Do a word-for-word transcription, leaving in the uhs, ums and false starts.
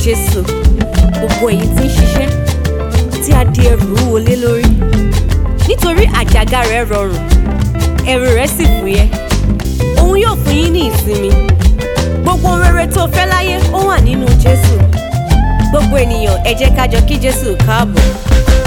Jésù. Gbogbo èyí tí ń ṣiṣẹ́ tí a di ẹrù wúwo lé lórí. Nítorí àjàgà rẹ̀ rọrùn, ẹrù rẹ̀ sì fúyẹ́. Òun yóò fún yín ní ìsinmi. Gbogbo ohun rere tó fẹ́ láyé ó wà nínú Jésù. Gbogbo ènìyàn ẹ jẹ́ ká jọ kí Jésù káàbọ̀.